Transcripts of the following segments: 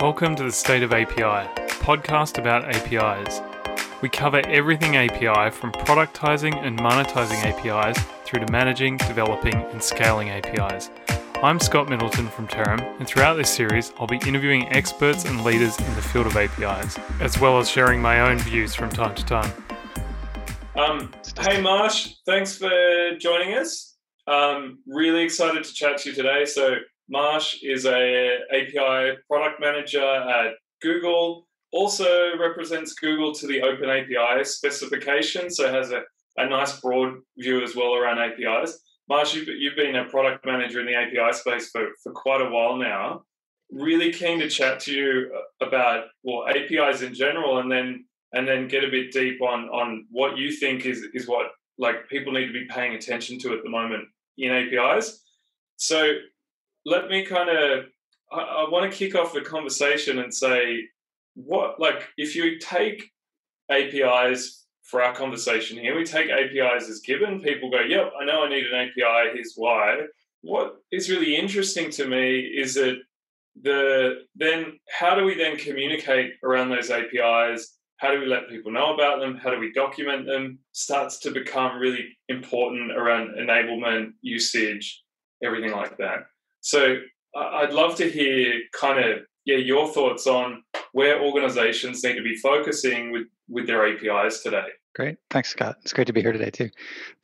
Welcome to the State of API, a podcast about APIs. We cover everything API from productizing and monetizing APIs through to managing, developing and scaling APIs. I'm Scott Middleton from Terram, and throughout this series I'll be interviewing experts and leaders in the field of APIs, as well as sharing my own views from time to time. Hey Marsh, thanks for joining us. Really excited to chat to you today. So Marsh is a API product manager at Google, also represents Google to the Open API specification, so has a nice broad view as well around APIs. Marsh, you've been a product manager in the API space for quite a while now. Really keen to chat to you about APIs in general, and then get a bit deep on what you think is what like people need to be paying attention to at the moment in APIs. So let me I want to kick off the conversation and say, if you take APIs for our conversation here, we take APIs as given, people go, yep, I know I need an API, here's why. What is really interesting to me is that how do we then communicate around those APIs? How do we let people know about them? How do we document them? Starts to become really important around enablement, usage, everything like that. So I'd love to hear your thoughts on where organizations need to be focusing with their APIs today. Great. Thanks, Scott. It's great to be here today too.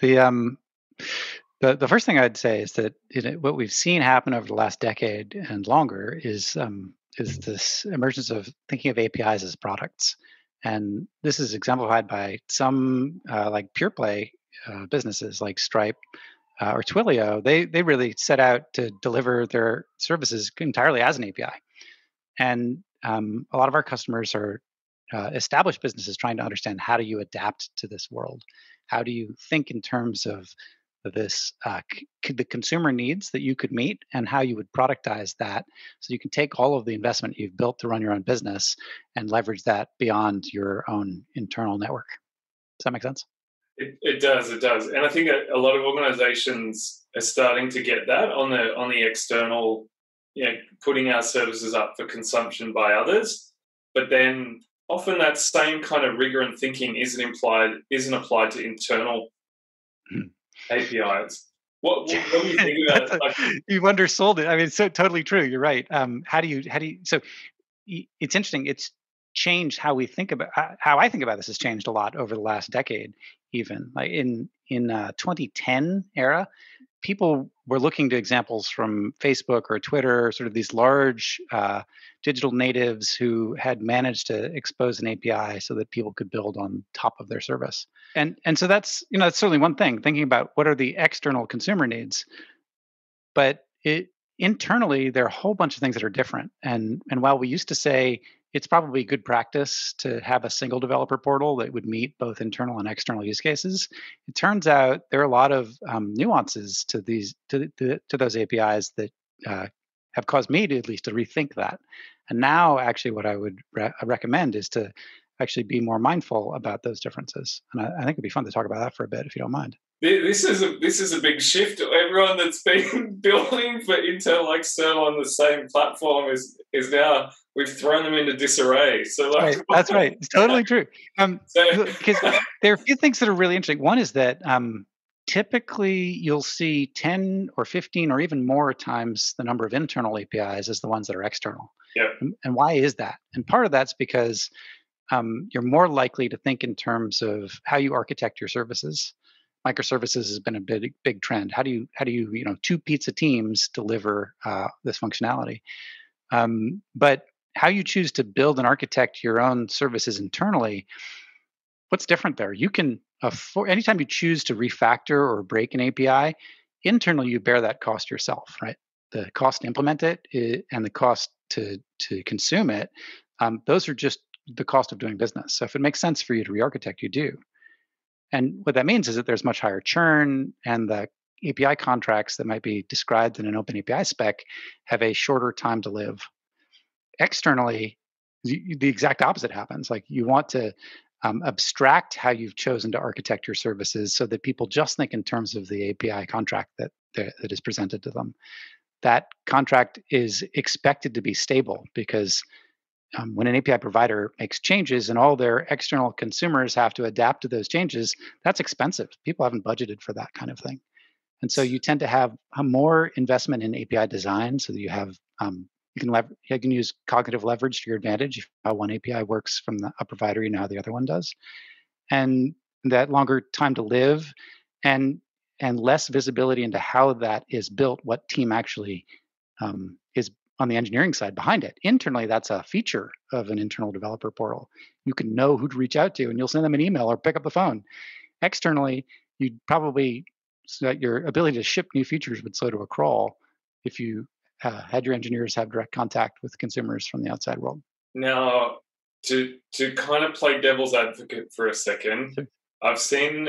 The first thing I'd say is that what we've seen happen over the last decade and longer is this emergence of thinking of APIs as products. And this is exemplified by some like pure play businesses like Stripe or Twilio. They really set out to deliver their services entirely as an API. And a lot of our customers are established businesses trying to understand, how do you adapt to this world? How do you think in terms of this, the consumer needs that you could meet, and how you would productize that so you can take all of the investment you've built to run your own business and leverage that beyond your own internal network. Does that make sense? It does. And I think a lot of organizations are starting to get that on the external, putting our services up for consumption by others. But then often that same kind of rigor and thinking isn't applied to internal APIs. What do you think about it? You've undersold it. I mean, it's so totally true. You're right. How do you? So it's interesting. It's changed how we think about how I think about this has changed a lot over the last decade. Even like in 2010 era, people were looking to examples from Facebook or Twitter, sort of these large digital natives who had managed to expose an API so that people could build on top of their service. And so that's that's certainly one thing, thinking about what are the external consumer needs. But internally, there are a whole bunch of things that are different. And while we used to say it's probably good practice to have a single developer portal that would meet both internal and external use cases, it turns out there are a lot of nuances to those APIs that have caused me to at least to rethink that. And now, actually, what I would recommend is to actually be more mindful about those differences. And I think it'd be fun to talk about that for a bit, if you don't mind. This is a big shift. Everyone that's been building for internal, external on the same platform is now, we've thrown them into disarray. So that's right. It's totally true. Because there are a few things that are really interesting. One is that typically you'll see 10 or 15 or even more times the number of internal APIs as the ones that are external. Yeah. And why is that? And part of that's because you're more likely to think in terms of how you architect your services. Microservices has been a big trend. How do you two pizza teams deliver this functionality? But how you choose to build and architect your own services internally, what's different there? You can anytime you choose to refactor or break an API, internally you bear that cost yourself, right? The cost to implement it and the cost to consume it, those are just the cost of doing business. So if it makes sense for you to re-architect, you do. And what that means is that there's much higher churn, and the API contracts that might be described in an open API spec have a shorter time to live. Externally, the exact opposite happens. Like, you want to abstract how you've chosen to architect your services so that people just think in terms of the API contract that is presented to them. That contract is expected to be stable because when an API provider makes changes and all their external consumers have to adapt to those changes, that's expensive. People haven't budgeted for that kind of thing. And so you tend to have a more investment in API design so that you have you can use cognitive leverage to your advantage. If how one API works from a provider, you know how the other one does, and that longer time to live, and less visibility into how that is built, what team actually is on the engineering side behind it. Internally, that's a feature of an internal developer portal. You can know who to reach out to, and you'll send them an email or pick up the phone. Externally, you'd probably so that your ability to ship new features would slow to a crawl if you had your engineers have direct contact with consumers from the outside world. Now, to kind of play devil's advocate for a second, Sure. I've seen,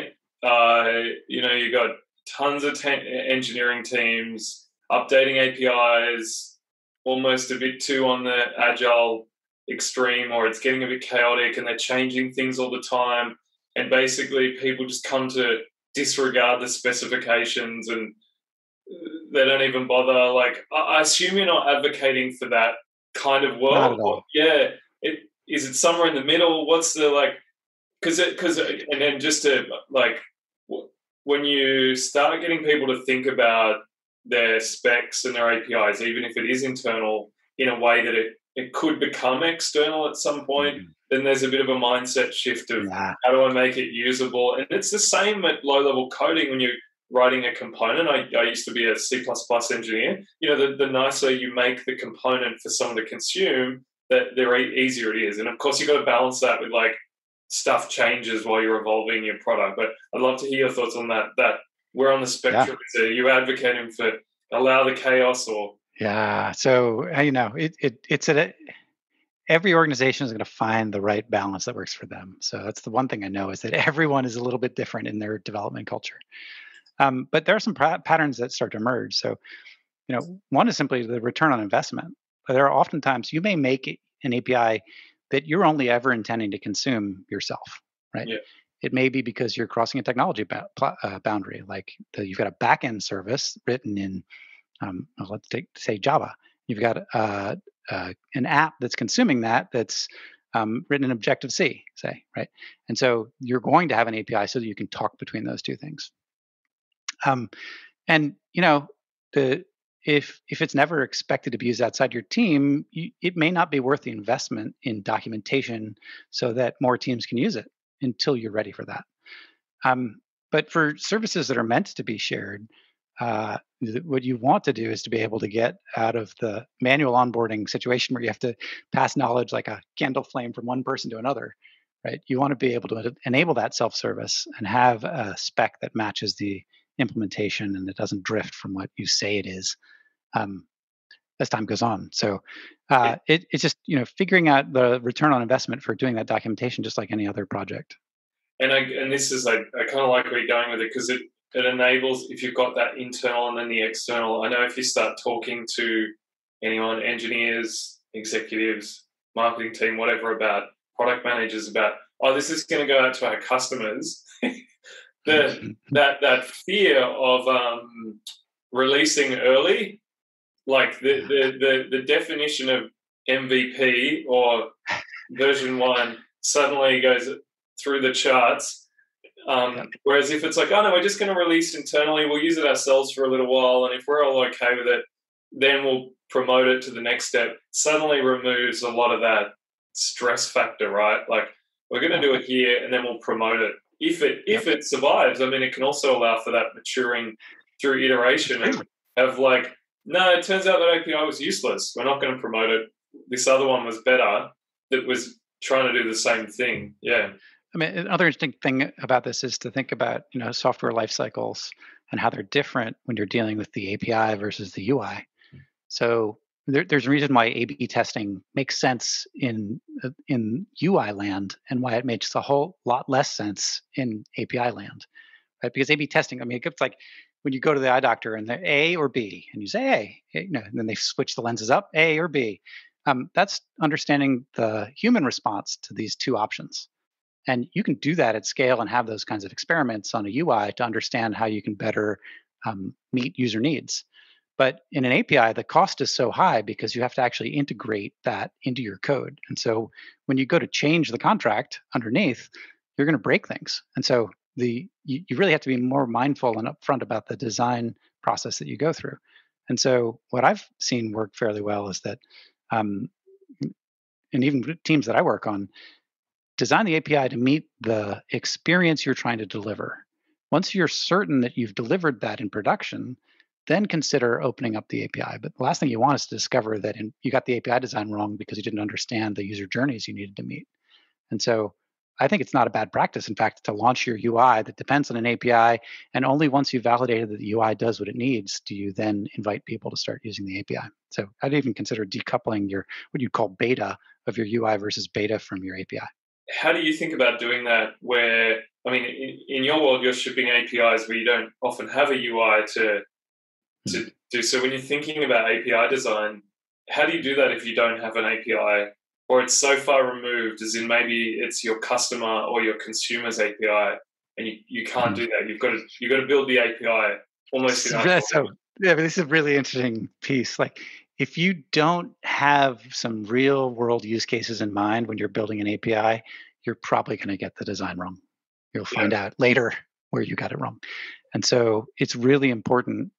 you got tons of engineering teams updating APIs, almost a bit too on the agile extreme, or it's getting a bit chaotic and they're changing things all the time. And basically, people just come to disregard the specifications and they don't even bother. Like, I assume you're not advocating for that kind of world. Not at all. Yeah. Is it somewhere in the middle? What's the like? And then just to like, when you start getting people to think about their specs and their APIs, even if it is internal, in a way that it could become external at some point, then there's a bit of a mindset shift of how do I make it usable? And it's the same at low-level coding when you're writing a component. I used to be a C++ engineer. The nicer you make the component for someone to consume, the easier it is. And of course, you've got to balance that with like stuff changes while you're evolving your product. But I'd love to hear your thoughts on that. That we're on the spectrum. Yeah. Are you advocating for allow the chaos or? Yeah. So it's every organization is going to find the right balance that works for them. So that's the one thing I know is that everyone is a little bit different in their development culture. But there are some patterns that start to emerge. So, one is simply the return on investment. But there are oftentimes you may make an API that you're only ever intending to consume yourself, right? Yeah. It may be because you're crossing a technology boundary, like you've got a backend service written in, let's say Java. You've got an app that's consuming that's written in Objective-C, say, right? And so you're going to have an API so that you can talk between those two things. And if it's never expected to be used outside your team, it may not be worth the investment in documentation so that more teams can use it until you're ready for that. But for services that are meant to be shared, what you want to do is to be able to get out of the manual onboarding situation where you have to pass knowledge like a candle flame from one person to another, right? You want to be able to enable that self-service and have a spec that matches the implementation and it doesn't drift from what you say it is as time goes on. So it's just figuring out the return on investment for doing that documentation, just like any other project. And this is I kind of like where you're going with it because it enables if you've got that internal and then the external. I know if you start talking to anyone, engineers, executives, marketing team, whatever, about product managers, about this is going to go out to our customers. that fear of releasing early, like the definition of MVP or version 1 suddenly goes through the charts. Whereas if it's like, oh no, we're just going to release internally, we'll use it ourselves for a little while, and if we're all okay with it, then we'll promote it to the next step, suddenly removes a lot of that stress factor, right? Like we're going to do it here and then we'll promote it. If it survives, I mean, it can also allow for that maturing through iteration of like, no, it turns out that API was useless. We're not going to promote it. This other one was better that was trying to do the same thing. Yeah. I mean, another interesting thing about this is to think about, software life cycles and how they're different when you're dealing with the API versus the UI. So there's a reason why A/B testing makes sense in UI land and why it makes a whole lot less sense in API land, right? Because A/B testing, I mean, it's like when you go to the eye doctor and they're A or B, and you say A, and then they switch the lenses up, A or B. That's understanding the human response to these two options. And you can do that at scale and have those kinds of experiments on a UI to understand how you can better meet user needs. But in an API, the cost is so high because you have to actually integrate that into your code. And so when you go to change the contract underneath, you're going to break things. And so you really have to be more mindful and upfront about the design process that you go through. And so what I've seen work fairly well is that, um, and even teams that I work on, design the API to meet the experience you're trying to deliver. Once you're certain that you've delivered that in production, then consider opening up the API. But the last thing you want is to discover that you got the API design wrong because you didn't understand the user journeys you needed to meet. And so I think it's not a bad practice, in fact, to launch your UI that depends on an API. And only once you've validated that the UI does what it needs, do you then invite people to start using the API. So I'd even consider decoupling your what you'd call beta of your UI versus beta from your API. How do you think about doing that where, I mean, in your world, you're shipping APIs where you don't often have a UI to do. So when you're thinking about API design, how do you do that if you don't have an API or it's so far removed, as in maybe it's your customer or your consumer's API and you can't do that. You've got to build the API almost in yeah, but this is a really interesting piece. Like if you don't have some real world use cases in mind when you're building an API, you're probably going to get the design wrong. You'll find out later where you got it wrong. And so it's really important,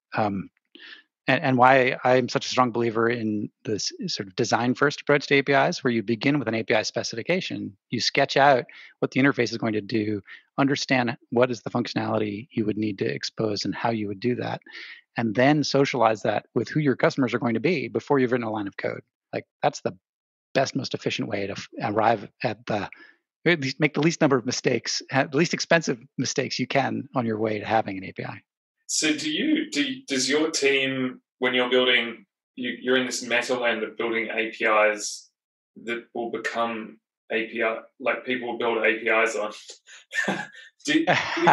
and why I'm such a strong believer in this sort of design first approach to APIs, where you begin with an API specification, you sketch out what the interface is going to do, understand what is the functionality you would need to expose and how you would do that, and then socialize that with who your customers are going to be before you've written a line of code. Like that's the best, most efficient way to arrive at at least make the least number of mistakes, the least expensive mistakes you can on your way to having an API. So does your team, when you're building, you're in this meta land of building APIs that will become API, like people will build APIs on. do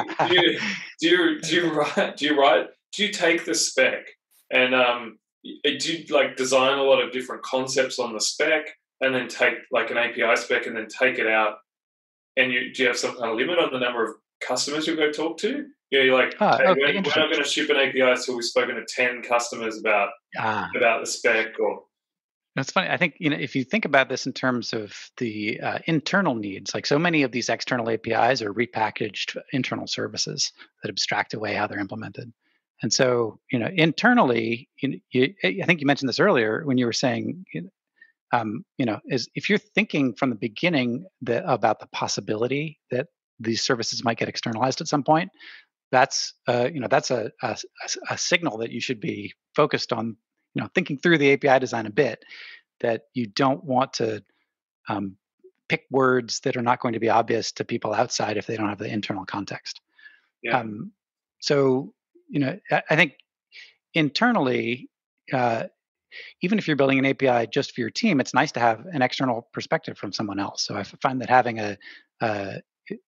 you take the spec and do you like design a lot of different concepts on the spec and then take like an API spec and then take it out? And do you have some kind of limit on the number of customers you'll go talk to? Yeah, you're like, hey, okay, we're not going to ship an API until we've spoken to 10 customers about the spec. Or that's funny. I think if you think about this in terms of the internal needs, like so many of these external APIs are repackaged internal services that abstract away how they're implemented. And so, internally, I think you mentioned this earlier when you were saying, is if you're thinking from the beginning about the possibility that these services might get externalized at some point, that's that's a signal that you should be focused on, thinking through the API design a bit, that you don't want to pick words that are not going to be obvious to people outside if they don't have the internal context. Yeah. So, I think internally, even if you're building an API just for your team, it's nice to have an external perspective from someone else. So I find that having a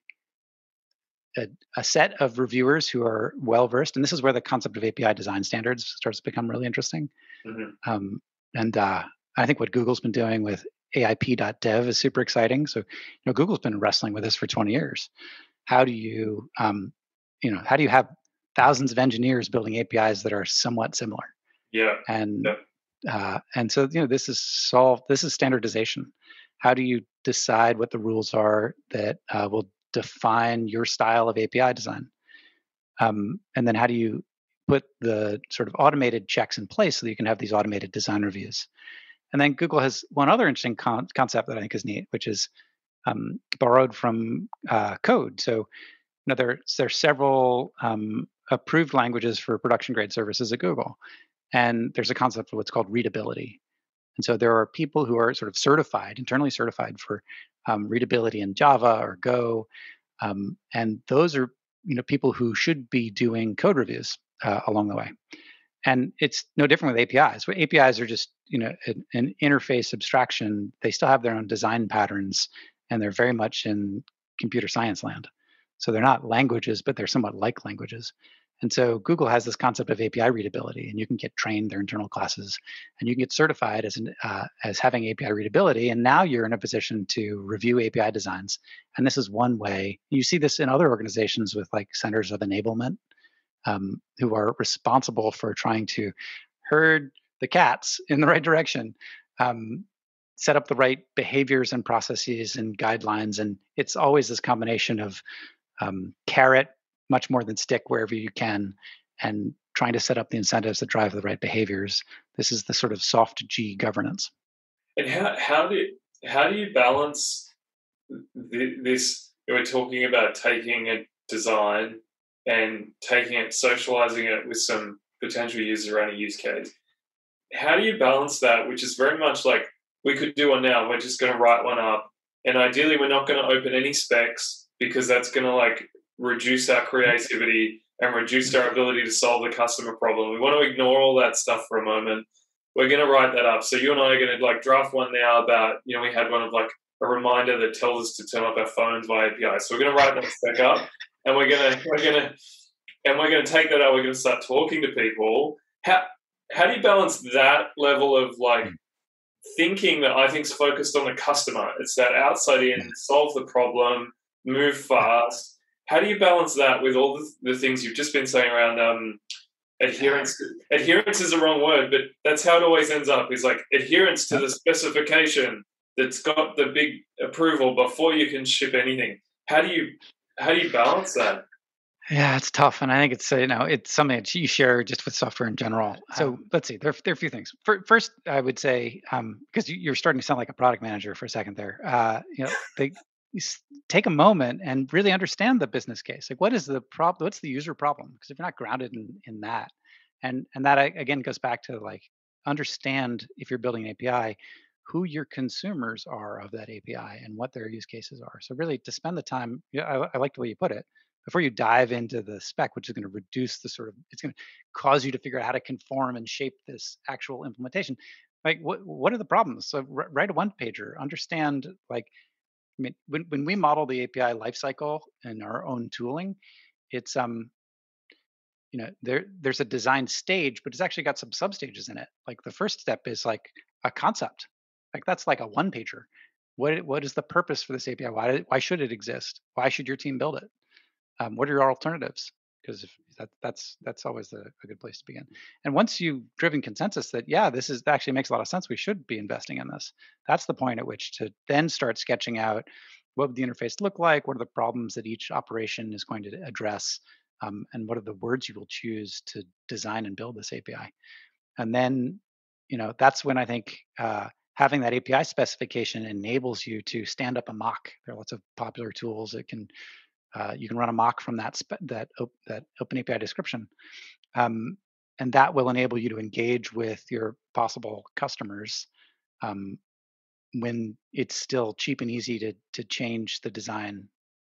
set of reviewers who are well versed, and this is where the concept of API design standards starts to become really interesting. Mm-hmm. And I think what Google's been doing with AIP.dev is super exciting. So, Google's been wrestling with this for 20 years. How do you, how do you have thousands of engineers building APIs that are somewhat similar? Yeah. And so, this is solved. This is standardization. How do you decide what the rules are that will define your style of API design? And then how do you put the sort of automated checks in place so that you can have these automated design reviews? And then Google has one other interesting concept that I think is neat, which is borrowed from code. So, there's several approved languages for production grade services at Google. And there's a concept of what's called readability. And so there are people who are sort of certified, internally certified for readability in Java or Go. And those are, people who should be doing code reviews along the way. And it's no different with APIs. Where APIs are just, an interface abstraction. They still have their own design patterns, and they're very much in computer science land. So they're not languages, but they're somewhat like languages. And so Google has this concept of API readability, and you can get trained their internal classes, and you can get certified as having API readability. And now you're in a position to review API designs. And this is one way. You see this in other organizations with like centers of enablement, who are responsible for trying to herd the cats in the right direction, um, set up the right behaviors and processes and guidelines. And it's always this combination of carrot much more than stick wherever you can, and trying to set up the incentives that drive the right behaviors. This is the sort of soft G governance. And how do you balance this? We're talking about taking a design and taking it, socializing it with some potential users around a use case. How do you balance that, which is very much like we could do one now, we're just going to write one up, and ideally we're not going to open any specs because that's going to like reduce our creativity and reduce our ability to solve the customer problem. We want to ignore all that stuff for a moment. We're going to write that up. So you and I are going to like draft one now about, we had one of like a reminder that tells us to turn off our phones via API. So we're going to write that spec up, and we're going to take that out. We're going to start talking to people. How do you balance that level of like thinking that I think is focused on the customer? It's that outside in, solve the problem, move fast. How do you balance that with all the things you've just been saying around adherence? Adherence is the wrong word, but that's how it always ends up, is like adherence to the specification that's got the big approval before you can ship anything. How do you balance that? Yeah, it's tough, and I think it's something that you share just with software in general. So let's see, there are a few things. First, I would say, because you're starting to sound like a product manager for a second there. Take a moment and really understand the business case. Like, what is the problem? What's the user problem? Because if you're not grounded in that, and that again goes back to like understand, if you're building an API, who your consumers are of that API and what their use cases are. So really, to spend the time, I like the way you put it, before you dive into the spec, which is going to reduce it's going to cause you to figure out how to conform and shape this actual implementation. Like, what are the problems? So write a one pager. Understand, like, I mean, when we model the API lifecycle in our own tooling, it's there's a design stage, but it's actually got some sub stages in it. Like, the first step is like a concept. Like, that's like a one pager. What is the purpose for this API? Why should it exist? Why should your team build it? What are your alternatives? Because that's always a good place to begin. And once you've driven consensus that, yeah, that actually makes a lot of sense, we should be investing in this. That's the point at which to then start sketching out what would the interface look like, what are the problems that each operation is going to address, and what are the words you will choose to design and build this API. And then, that's when I think having that API specification enables you to stand up a mock. There are lots of popular tools that can you can run a mock from that OpenAPI description, and that will enable you to engage with your possible customers um, when it's still cheap and easy to change the design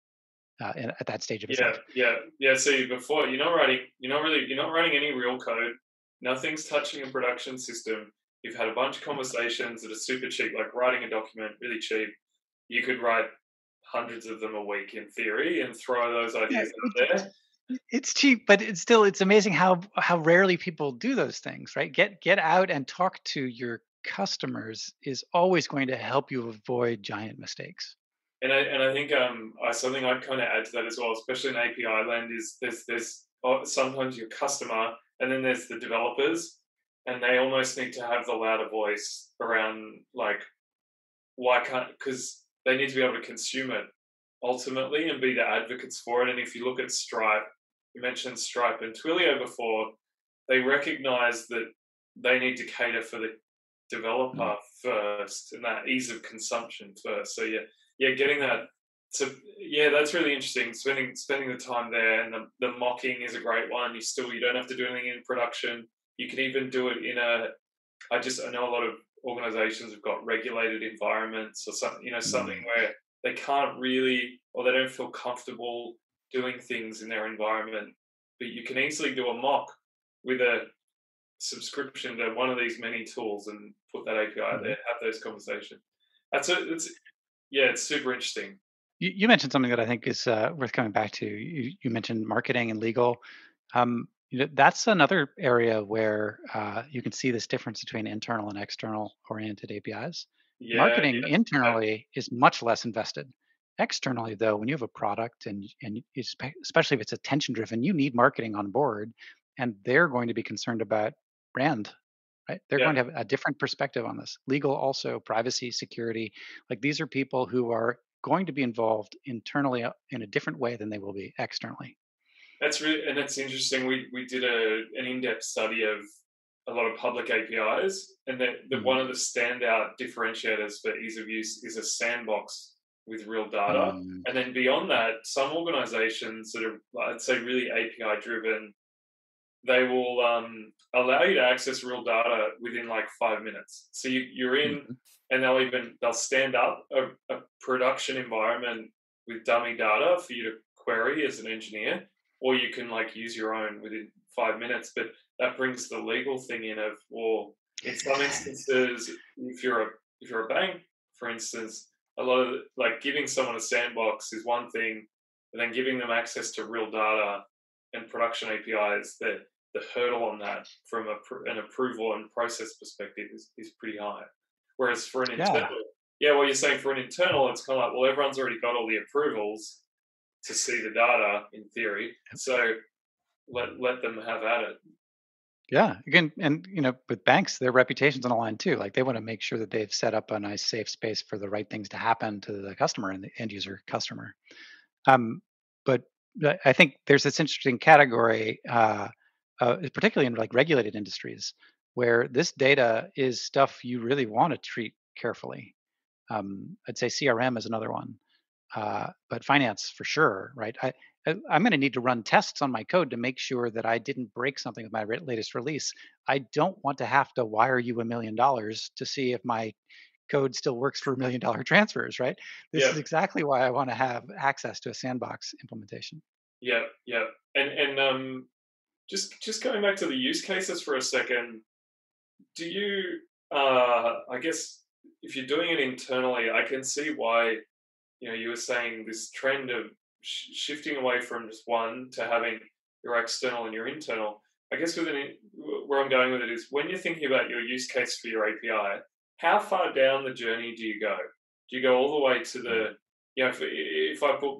at that stage of Yeah, assembly. yeah. See, before you're not writing any real code. Nothing's touching a production system. You've had a bunch of conversations that are super cheap, like writing a document, really cheap. You could write hundreds of them a week in theory and throw those Yeah, ideas out there. it's cheap, but it's amazing how rarely people do those things, right? Get out and talk to your customers is always going to help you avoid giant mistakes. And I think something I'd kind of add to that as well, especially in API land, is there's sometimes your customer and then there's the developers, and they almost need to have the louder voice around like why can't, because they need to be able to consume it ultimately and be the advocates for it. And if you look at Stripe, you mentioned Stripe and Twilio before, they recognize that they need to cater for the Mm. developer first and that ease of consumption first. So yeah, getting that. So yeah, that's really interesting. Spending the time there, and the mocking is a great one. You don't have to do anything in production. You can even do it in a. I know a lot of organizations have got regulated environments or something. Something Mm. where they can't really, or they don't feel comfortable doing things in their environment. But you can easily do a mock with a subscription to one of these many tools and put that API there, Mhm. have those conversations. It's yeah, it's super interesting. You mentioned something that I think is worth coming back to. You mentioned marketing and legal. That's another area where you can see this difference between internal and external oriented APIs. Yeah, Marketing yeah, internally is much less invested. Externally, though, when you have a product especially if it's attention driven, you need marketing on board, and they're going to be concerned about brand. right? They're Yeah. going to have a different perspective on this. Legal, also privacy, security. Like these are people who are going to be involved internally in a different way than they will be externally. That's really, and it's interesting. We did an in-depth study of a lot of public APIs, and that Mm, one of the standout differentiators for ease of use is a sandbox with real data. mm, And then beyond that, some organizations that are, I'd say, really API driven, they will allow you to access real data within like 5 minutes. So you're in, mhm, and they'll stand up a production environment with dummy data for you to query as an engineer, or you can like use your own within 5 minutes. But that brings the legal thing in of, well, in some instances, if you're a bank, for instance, a lot of like giving someone a sandbox is one thing, but then giving them access to real data and production APIs, the hurdle on that from an approval and process perspective is pretty high. Whereas for an yeah, internal, yeah, well, you're saying for an internal, it's kind of like, well, everyone's already got all the approvals to see the data in theory, so let them have at it. yeah. Again, and with banks, their reputation's on the line too. Like they want to make sure that they've set up a nice, safe space for the right things to happen to the customer and the end user customer. Um, but I think there's this interesting category, particularly in like regulated industries, where this data is stuff you really want to treat carefully. I'd say CRM is another one, but finance for sure, right? I'm going to need to run tests on my code to make sure that I didn't break something with my latest release. I don't want to have to wire you $1 million to see if my code still works for $1 million transfers, right? This Yeah, is exactly why I want to have access to a sandbox implementation. yeah, yeah. And just going back to the use cases for a second, do you? I guess if you're doing it internally, I can see why you were saying this trend of shifting away from just one to having your external and your internal. I guess where I'm going with it is when you're thinking about your use case for your API, how far down the journey do you go? Do you go all the way to Mm. if I put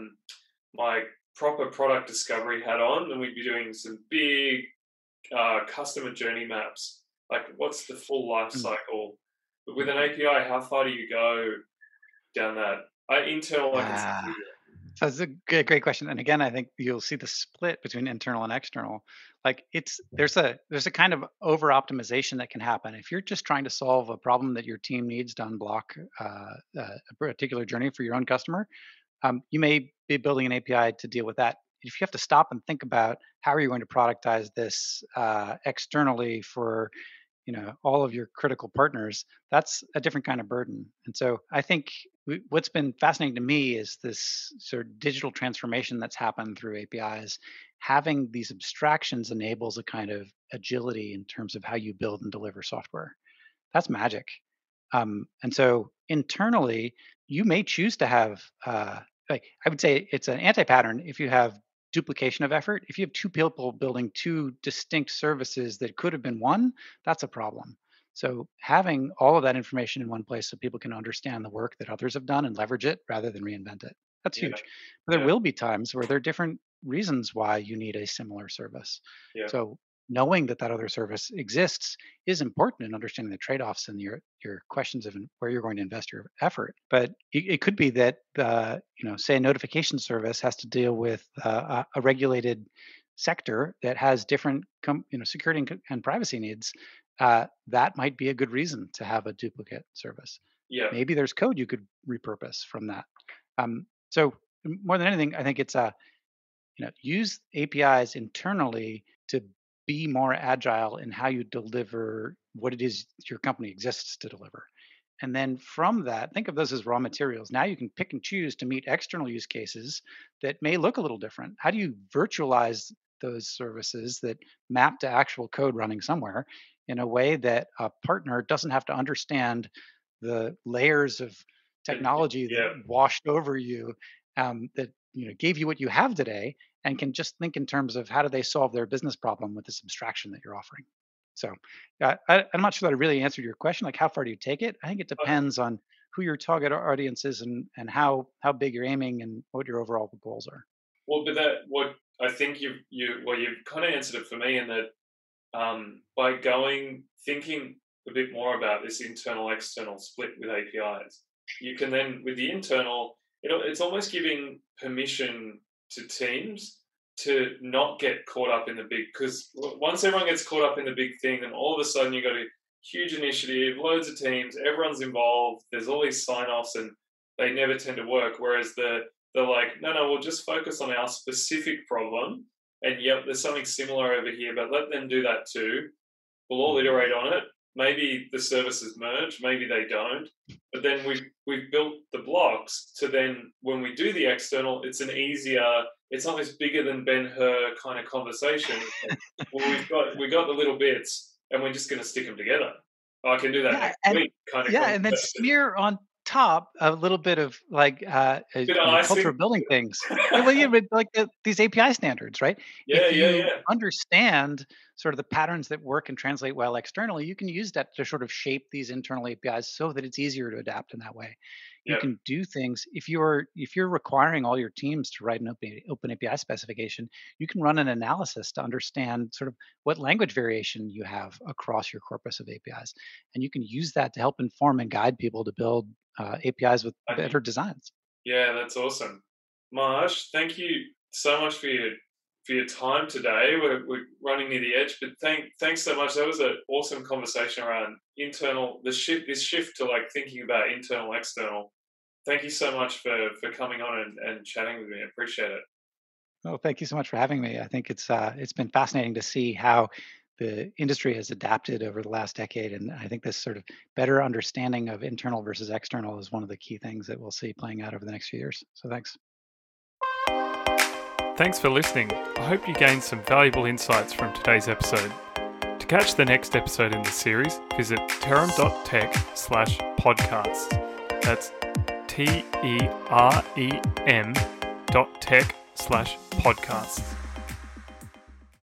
my proper product discovery hat on, then we'd be doing some big customer journey maps. Like, what's the full life Mm. cycle? But with an API, how far do you go down that? Internal, I can see. Ah, so it's a great question. And again, I think you'll see the split between internal and external. Like there's a kind of over optimization that can happen if you're just trying to solve a problem that your team needs to unblock a particular journey for your own customer. You may be building an API to deal with that. If you have to stop and think about how are you going to productize this externally for all of your critical partners, that's a different kind of burden. And so I think what's been fascinating to me is this sort of digital transformation that's happened through APIs. Having these abstractions enables a kind of agility in terms of how you build and deliver software. That's magic. And so internally, you may choose to have, like I would say, it's an anti-pattern if you have duplication of effort. If you have two people building two distinct services that could have been one, that's a problem. So having all of that information in one place so people can understand the work that others have done and leverage it rather than reinvent it, that's Yeah, huge. But there yeah, will be times where there are different reasons why you need a similar service. yeah, So knowing that that other service exists is important in understanding the trade-offs and your questions of where you're going to invest your effort. But it could be that say a notification service has to deal with a regulated sector that has different security and privacy needs. That might be a good reason to have a duplicate service. yeah. Maybe there's code you could repurpose from that. So more than anything, I think it's use APIs internally to be more agile in how you deliver what it is your company exists to deliver. And then from that, think of those as raw materials. Now you can pick and choose to meet external use cases that may look a little different. How do you virtualize those services that map to actual code running somewhere in a way that a partner doesn't have to understand the layers of technology that Yeah, washed over you, that gave you what you have today, and can just think in terms of how do they solve their business problem with this abstraction that you're offering. So I'm not sure that I really answered your question. Like, how far do you take it? I think it uh, depends on who your target audience is and how big you're aiming and what your overall goals are. well, but that what I think you've kind of answered it for me in that by thinking a bit more about this internal-external split with APIs. You can then, with the internal, it's almost giving permission to teams to not get caught up in the big, because once everyone gets caught up in the big thing, then all of a sudden you've got a huge initiative, loads of teams, everyone's involved, there's all these sign-offs, and they never tend to work. Whereas they're like, no, we'll just focus on our specific problem, and yep, there's something similar over here, but let them do that too. We'll all iterate on it. Maybe the services merge, maybe they don't. But then we've built the blocks to then, when we do the external, it's it's not this bigger than Ben-Hur kind of conversation. Well, we got the little bits, and we're just going to stick them together. I can do that next week, kind of. Yeah, and then smear on top a little bit of like culture building things. Like these API standards, right? If you understand sort of the patterns that work and translate well externally, you can use that to sort of shape these internal APIs so that it's easier to adapt in that way. You can do things if you're requiring all your teams to write an open API specification, you can run an analysis to understand sort of what language variation you have across your corpus of APIs, and you can use that to help inform and guide people to build APIs with better designs. Yeah, that's awesome. Marsh, thank you so much for your time today. We're running near the edge, but thanks so much. That was an awesome conversation around this shift to like thinking about internal, external. Thank you so much for coming on and chatting with me. I appreciate it. Well, thank you so much for having me. I think it's been fascinating to see how the industry has adapted over the last decade, and I think this sort of better understanding of internal versus external is one of the key things that we'll see playing out over the next few years. So thanks. Thanks for listening. I hope you gained some valuable insights from today's episode. To catch the next episode in the series, visit terem.tech/podcasts. That's TEREM.tech/podcasts.